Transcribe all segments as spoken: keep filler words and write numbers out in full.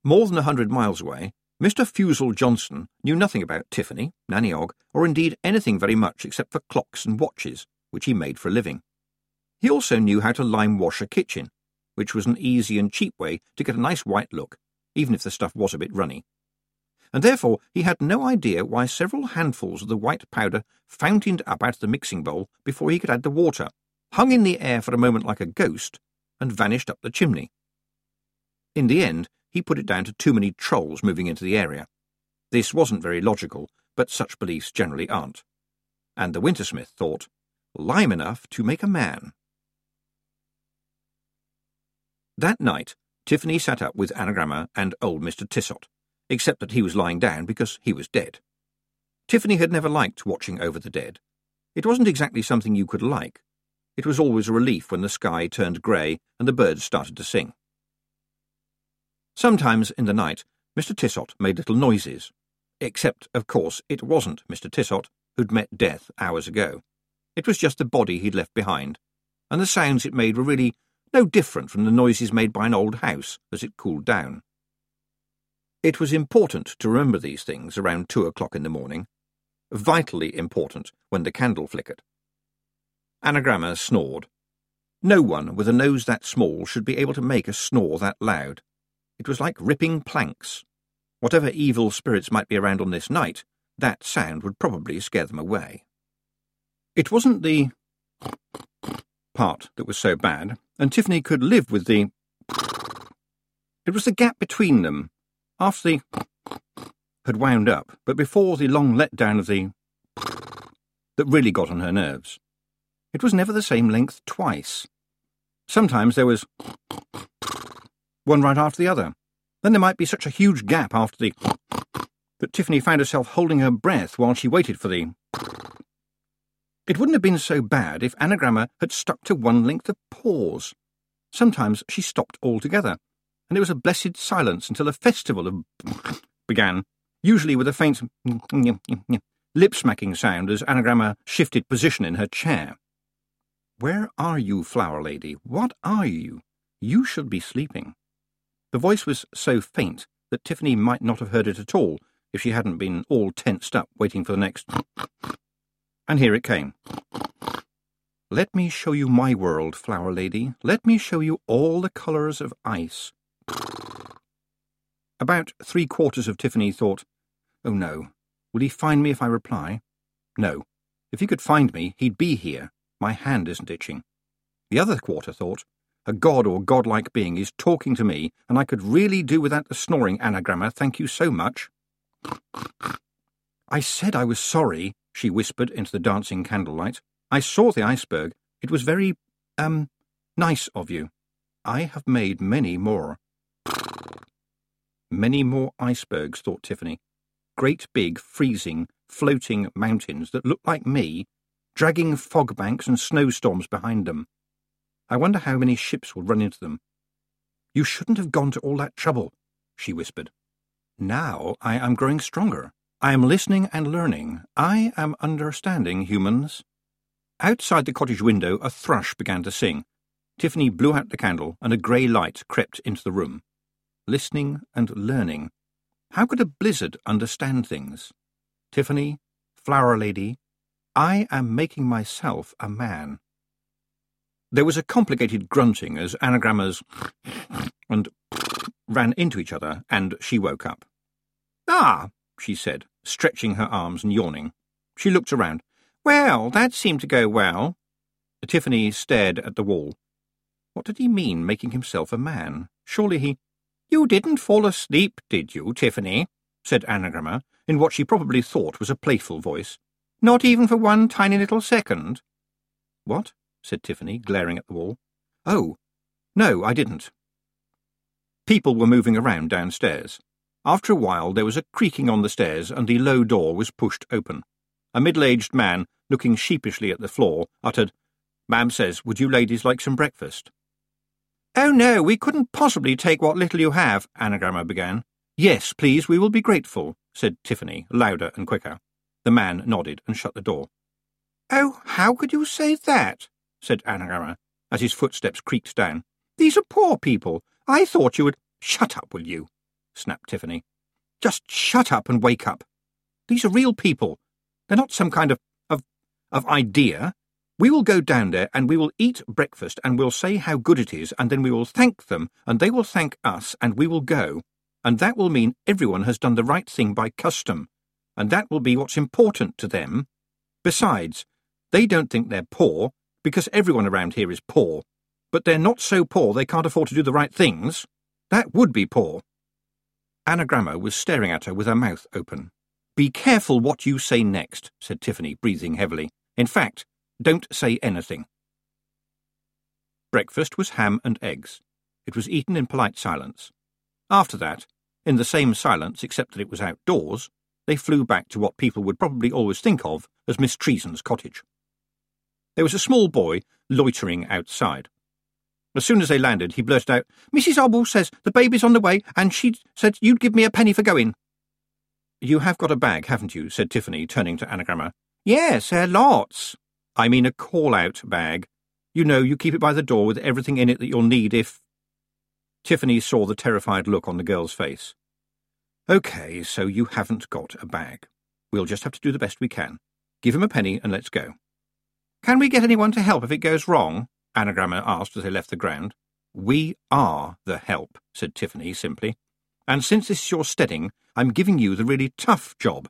More than a hundred miles away, Mister Fusel Johnson knew nothing about Tiffany, Nanny Og, or indeed anything very much except for clocks and watches, which he made for a living. He also knew how to lime wash a kitchen, which was an easy and cheap way to get a nice white look, even if the stuff was a bit runny. And therefore he had no idea why several handfuls of the white powder fountained up out of the mixing bowl before he could add the water, hung in the air for a moment like a ghost, and vanished up the chimney. In the end, he put it down to too many trolls moving into the area. This wasn't very logical, but such beliefs generally aren't. And the Wintersmith thought, lime enough to make a man. That night, Tiffany sat up with Anagramma and old Mister Tissot, except that he was lying down because he was dead. Tiffany had never liked watching over the dead. It wasn't exactly something you could like. It was always a relief when the sky turned grey and the birds started to sing. Sometimes in the night, Mister Tissot made little noises, except, of course, it wasn't Mister Tissot who'd met death hours ago. It was just the body he'd left behind, and the sounds it made were really no different from the noises made by an old house as it cooled down. It was important to remember these things around two o'clock in the morning, vitally important when the candle flickered. Anagramma snored. No one with a nose that small should be able to make a snore that loud. It was like ripping planks. Whatever evil spirits might be around on this night, that sound would probably scare them away. It wasn't the part that was so bad, and Tiffany could live with the... It was the gap between them, after the had wound up, but before the long letdown of the that really got on her nerves. It was never the same length twice. Sometimes there was one right after the other. Then there might be such a huge gap after the that Tiffany found herself holding her breath while she waited for the... It wouldn't have been so bad if Anagramma had stuck to one length of pause. Sometimes she stopped altogether, and it was a blessed silence until a festival of began, usually with a faint lip-smacking sound as Anagramma shifted position in her chair. "Where are you, Flower Lady? What are you? You should be sleeping." The voice was so faint that Tiffany might not have heard it at all if she hadn't been all tensed up waiting for the next... And here it came. "Let me show you my world, Flower Lady. Let me show you all the colours of ice." About three-quarters of Tiffany thought, "Oh no, will he find me if I reply? No, if he could find me, he'd be here. My hand isn't itching." The other quarter thought, "A god or godlike being is talking to me, and I could really do without the snoring, Anagramma, thank you so much." "I said I was sorry," she whispered into the dancing candlelight. "I saw the iceberg. It was very, um, nice of you. I have made many more." Many more icebergs, thought Tiffany. Great big, freezing, floating mountains that looked like me, dragging fog banks and snowstorms behind them. I wonder how many ships will run into them. "You shouldn't have gone to all that trouble," she whispered. "Now I am growing stronger. I am listening and learning. I am understanding humans." Outside the cottage window a thrush began to sing. Tiffany blew out the candle and a grey light crept into the room. Listening and learning. How could a blizzard understand things? "Tiffany, Flower Lady, I am making myself a man." There was a complicated grunting as Anagrammas and ran into each other, and she woke up. "Ah," she said, stretching her arms and yawning. She looked around. "Well, that seemed to go well." Tiffany stared at the wall. What did he mean, making himself a man? Surely he... "You didn't fall asleep, did you, Tiffany?" said Anagramma, in what she probably thought was a playful voice. "Not even for one tiny little second?" "What?" said Tiffany, glaring at the wall. "Oh, no, I didn't." People were moving around downstairs. After a while there was a creaking on the stairs and the low door was pushed open. A middle-aged man, looking sheepishly at the floor, uttered, "Ma'am says, would you ladies like some breakfast?" "Oh no, we couldn't possibly take what little you have," Anagramma began. "Yes, please, we will be grateful," said Tiffany, louder and quicker. The man nodded and shut the door. "Oh, how could you say that?" said Anagramma, as his footsteps creaked down. "These are poor people. I thought you would—" "Shut up, will you?" snapped Tiffany. Just shut up and wake up. These are real people. They're not some kind of, of, of idea. We will go down there and we will eat breakfast and we'll say how good it is and then we will thank them and they will thank us and we will go. And that will mean everyone has done the right thing by custom. And that will be what's important to them. Besides, they don't think they're poor because everyone around here is poor. But they're not so poor they can't afford to do the right things. That would be poor. Anagramma was staring at her with her mouth open. Be careful what you say next, said Tiffany, breathing heavily. In fact, don't say anything. Breakfast was ham and eggs. It was eaten in polite silence. After that, in the same silence except that it was outdoors, they flew back to what people would probably always think of as Miss Treason's cottage. There was a small boy loitering outside. As soon as they landed, he blurted out, Missus Obble says the baby's on the way, and she said you'd give me a penny for going. You have got a bag, haven't you? Said Tiffany, turning to Anagramma. Yes, there are lots. I mean a call-out bag. You know, you keep it by the door with everything in it that you'll need if... Tiffany saw the terrified look on the girl's face. OK, so you haven't got a bag. We'll just have to do the best we can. Give him a penny and let's go. Can we get anyone to help if it goes wrong? Anagramma asked as they left the ground. We are the help, said Tiffany simply. And since this is your steading, I'm giving you the really tough job.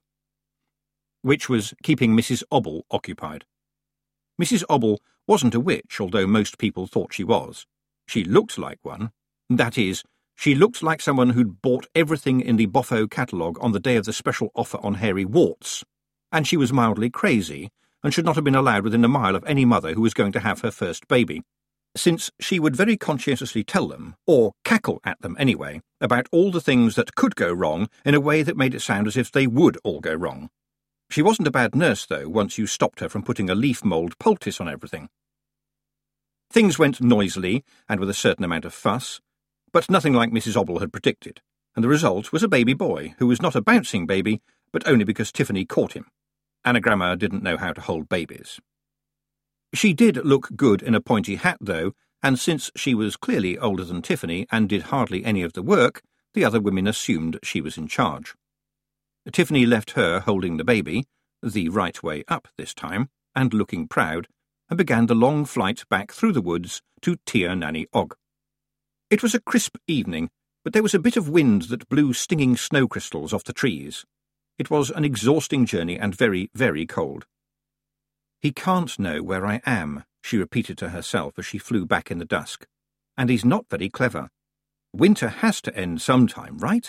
Which was keeping Missus Obble occupied. Missus Obble wasn't a witch, although most people thought she was. She looked like one. That is, she looked like someone who'd bought everything in the Boffo catalogue on the day of the special offer on hairy warts. And she was mildly crazy, and should not have been allowed within a mile of any mother who was going to have her first baby, since she would very conscientiously tell them, or cackle at them anyway, about all the things that could go wrong in a way that made it sound as if they would all go wrong. She wasn't a bad nurse, though, once you stopped her from putting a leaf-mould poultice on everything. Things went noisily and with a certain amount of fuss, but nothing like Missus Obble had predicted, and the result was a baby boy, who was not a bouncing baby, but only because Tiffany caught him. Anagramma didn't know how to hold babies. She did look good in a pointy hat, though, and since she was clearly older than Tiffany and did hardly any of the work, the other women assumed she was in charge. Tiffany left her holding the baby, the right way up this time, and looking proud, and began the long flight back through the woods to Tir Nanny Og. It was a crisp evening, but there was a bit of wind that blew stinging snow crystals off the trees. It was an exhausting journey and very, very cold. He can't know where I am, she repeated to herself as she flew back in the dusk. And he's not very clever. Winter has to end sometime, right?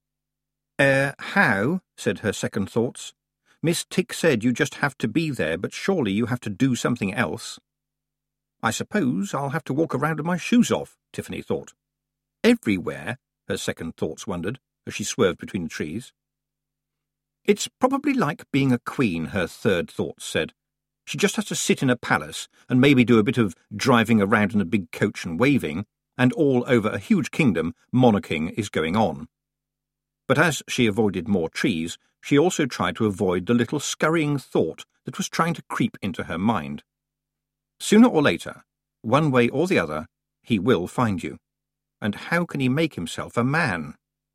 Er, uh, how? Said her second thoughts. Miss Tick said you just have to be there, but surely you have to do something else. I suppose I'll have to walk around with my shoes off, Tiffany thought. Everywhere, her second thoughts wondered, as she swerved between the trees. It's probably like being a queen, her third thoughts said. She just has to sit in a palace and maybe do a bit of driving around in a big coach and waving, and all over a huge kingdom monarching is going on. But as she avoided more trees, she also tried to avoid the little scurrying thought that was trying to creep into her mind. Sooner or later, one way or the other, he will find you. And how can he make himself a man?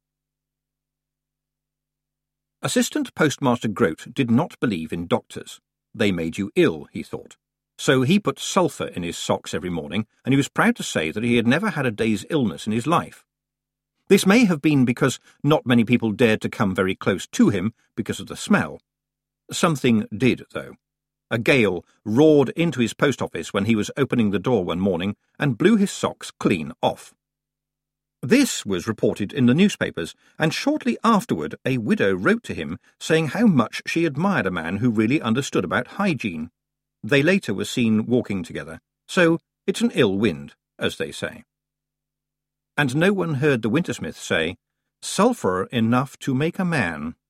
Assistant Postmaster Grote did not believe in doctors. They made you ill, he thought. So he put sulphur in his socks every morning, and he was proud to say that he had never had a day's illness in his life. This may have been because not many people dared to come very close to him because of the smell. Something did, though. A gale roared into his post office when he was opening the door one morning and blew his socks clean off. This was reported in the newspapers, and shortly afterward a widow wrote to him saying how much she admired a man who really understood about hygiene. They later were seen walking together, so it's an ill wind, as they say. And no one heard the Wintersmith say, "Sulphur enough to make a man."